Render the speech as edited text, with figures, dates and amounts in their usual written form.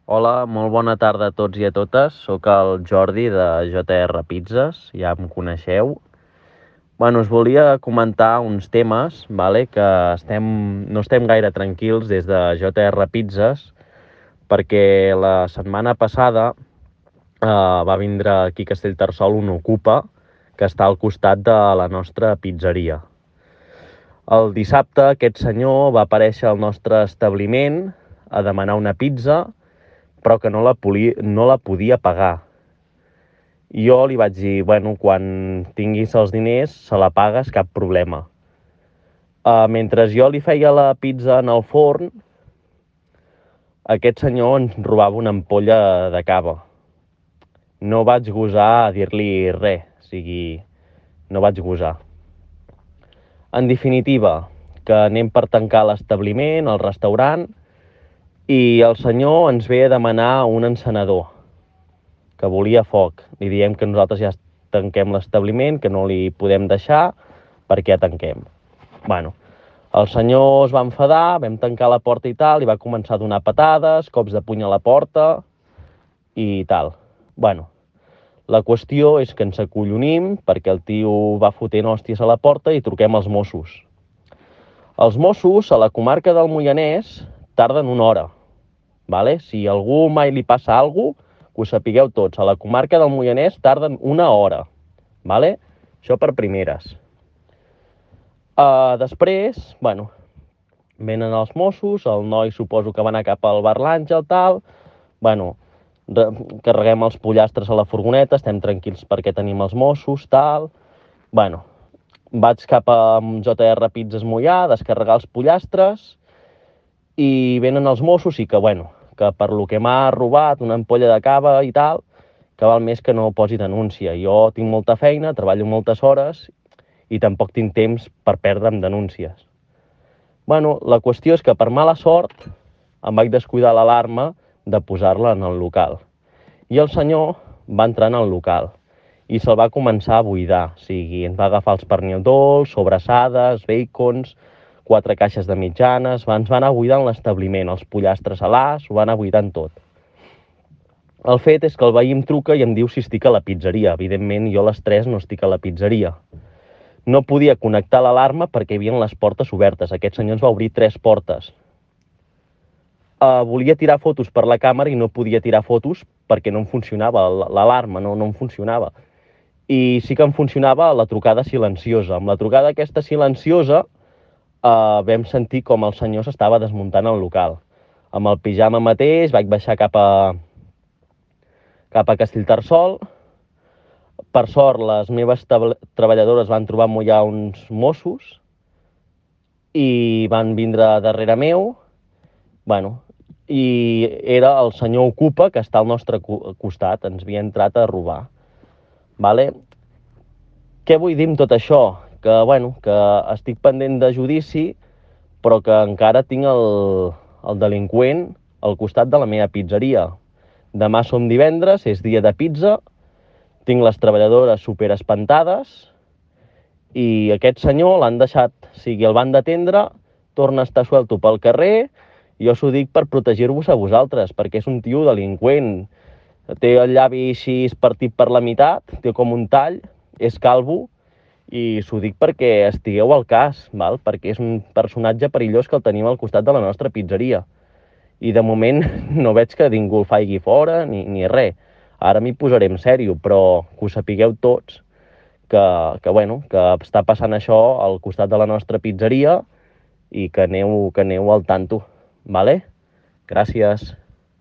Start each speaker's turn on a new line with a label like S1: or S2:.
S1: Hola, molt bona tarda a tots i a totes. Soc el Jordi de JR Pizzas, ja em coneixeu. Us volia comentar uns temes, que no estem gaire tranquils des de JR Pizzas, perquè la setmana passada va vindre aquí a Castellterçol un Ocupa, que està al costat de la nostra pizzeria. El dissabte aquest senyor va aparèixer al nostre establiment a demanar una pizza, però que no la podia pagar. Jo li vaig dir, quan tinguis els diners, se la pagues, cap problema. Mentre jo li feia la pizza en el forn, aquest senyor ens robava una ampolla de cava. No vaig gosar a dir-li res, no vaig gosar. En definitiva, que anem per tancar l'establiment, el restaurant, i el senyor ens ve a demanar un encenedor, que volia foc. Li diem que nosaltres ja tanquem l'establiment, que no li podem deixar, perquè ja tanquem. El senyor es va enfadar, vam tancar la porta i tal, i va començar a donar patades, cops de puny a la porta i tal. La qüestió és que ens acollonim perquè el tio va fotent hòsties a la porta i truquem als Mossos. Els Mossos, a la comarca del Moianès, tarden 1 hora. Si a algú mai li passa alguna cosa, que ho sapigueu tots, a la comarca del Moianès tarden 1 hora. Això per primeres. Després, venen els Mossos, el noi suposo que va anar cap al bar L'Àngel, tal. Carreguem els pollastres a la furgoneta, estem tranquils perquè tenim els Mossos, tal. Vaig cap a JR Pizzas Moià a descarregar els pollastres i venen els Mossos i que per lo que m'ha robat una ampolla de cava i tal, que val més que no posi denúncia. Jo tinc molta feina, treballo moltes hores i tampoc tinc temps per perdre amb denúncies. La qüestió és que per mala sort em vaig descuidar l'alarma de posar-la en el local. I el senyor va entrar en el local i se'l va començar a buidar. Ens va agafar els pernil dolç, sobrassades, bacons, 4 caixes de mitjanes, ens va anar buidant l'establiment, els pollastres a l'as, ho va anar buidant tot. El fet és que el veí em truca i em diu si estic a la pizzeria. Evidentment, jo a les 3 no estic a la pizzeria. No podia connectar l'alarma perquè hi havia les portes obertes. Aquest senyor ens va obrir 3 portes. Volia tirar fotos per la càmera i no podia tirar fotos perquè no em funcionava l'alarma, no em funcionava. I sí que em funcionava la trucada silenciosa. Amb la trucada aquesta silenciosa vam sentir com el senyor s'estava desmuntant el local. Amb el pijama mateix vaig baixar cap a Castellterçol. Per sort, les meves treballadores van trobar Moià uns Mossos i van vindre darrere meu. I era el senyor Ocupa, que està al nostre costat. Ens havia entrat a robar. Què vull dir amb tot això? Que estic pendent de judici, però que encara tinc el delinqüent al costat de la meva pizzeria. Demà som divendres, és dia de pizza, tinc les treballadores super espantades i aquest senyor l'han deixat, el van detendre, torna a estar suelto pel carrer. Jo s'ho dic per protegir-vos a vosaltres, perquè és un tio delinqüent. Té el llavi així partit per la meitat, té com un tall, és calvo, i s'ho dic perquè estigueu al cas, perquè és un personatge perillós que el tenim al costat de la nostra pizzeria. I de moment no veig que ningú el faci fora ni res. Ara m'hi posaré en sèrio, però que ho sapigueu tots, que està passant això al costat de la nostra pizzeria i que aneu al tanto. Gràcies.